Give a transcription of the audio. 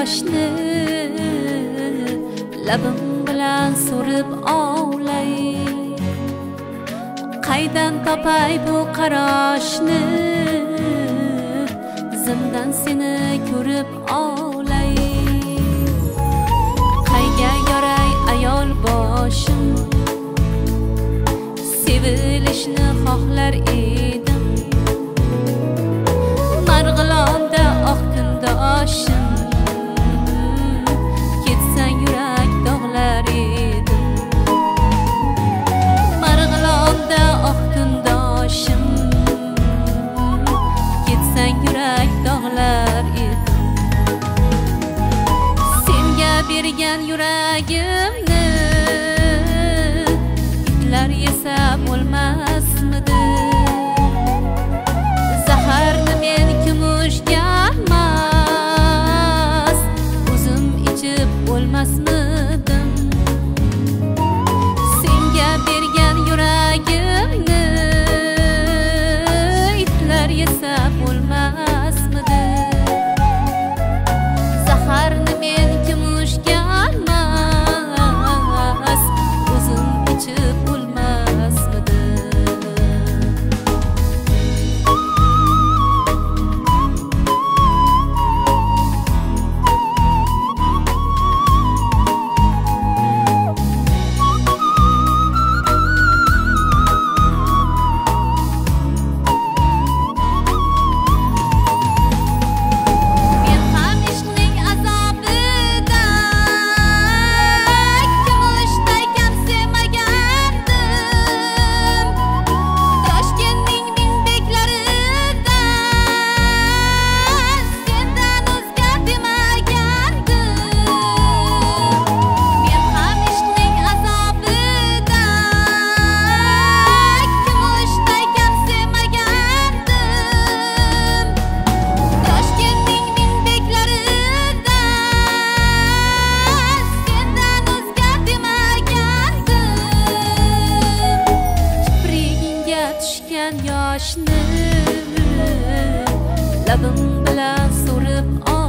yoshni labim bilan so'rib olay. Qaydan topay bu qarashni, zimdan seni ko'rib olay. Qayga yoray ayol boshim, sevilishni xohlar edim. Marg'ilonda oq kundoshim, ketsang yurak dog'lar edim. Marg'ilonda oq kundoshim, ketsang yurak dog'lar edim. Senga bergan yuragimni itlar yesa bo'lmasmidi? Zaharni men kumushganmas, o'zim ichib o'lmasmidim? Senga bergan yuragimni itlar yesa bo'lmasmidi? Zaharni men kumushganmas, o'zim ichib o'lmasmidi? Yoshni labim bilan so'rib